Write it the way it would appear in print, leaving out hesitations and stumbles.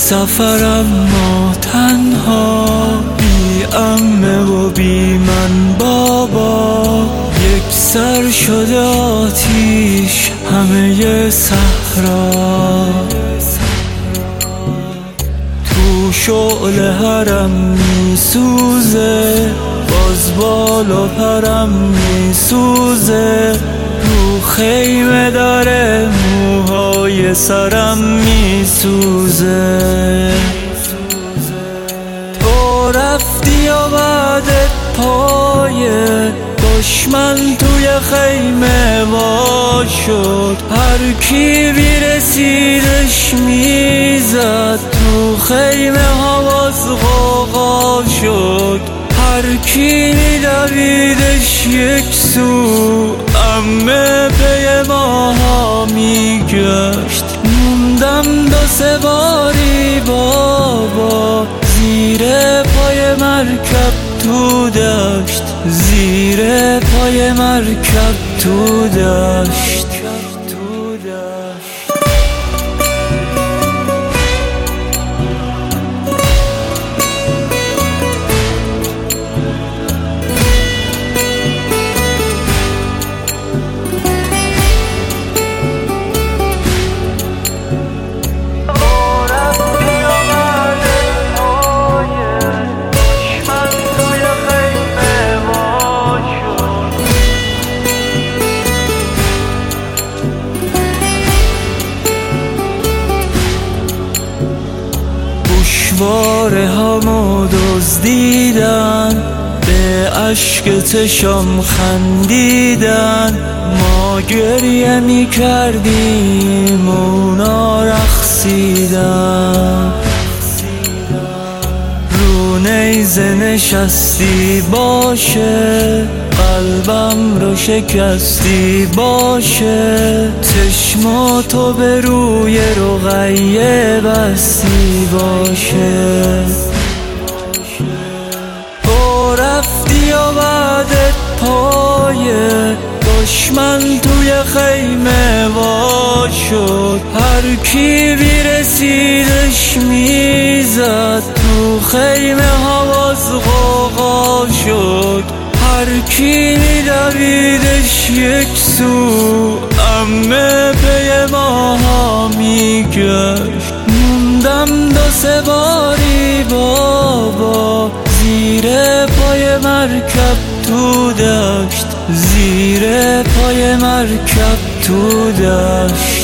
سفرم ما تنها، بی عمه و بی من بابا، یک سر شده آتیش همه صحرا. تو شعله حرم میسوزه، باز بال و پرم میسوزه، رو خیمه داره موهای سرم میسوزه. تو رفتی و بعدت پای دشمن توی خیمه وا شد، هر کی بیرسیدش میزد، تو خیمه حواس غوغا شد، هر کی میدویدش یک سو، عمه پی ماها میگشت. موندم دو سه باری بابا، زیر پای مرکب تو دشت، زیر پای مرکب تو دشت. گوشواره همو دزدیدن، به اشک چشم خندیدن، ما گریه میکردیم اونا رقصیدن. رو نیزه نشستی باشه، قلبم رو شکستی باشه، چشماتو به روی رقیه بستی باشه. تو رفتی و بعدت پای دشمن توی خیمه وا شد، هر کی بیرسیدش میزد، تو خیمه حواس غوغا شد، هر کی میدویدش یک سو، عمه پی ماها میگشت. موندم دو سه باری بابا، زیر پای مرکب تو دشت، زیر پای مرکب تو دشت.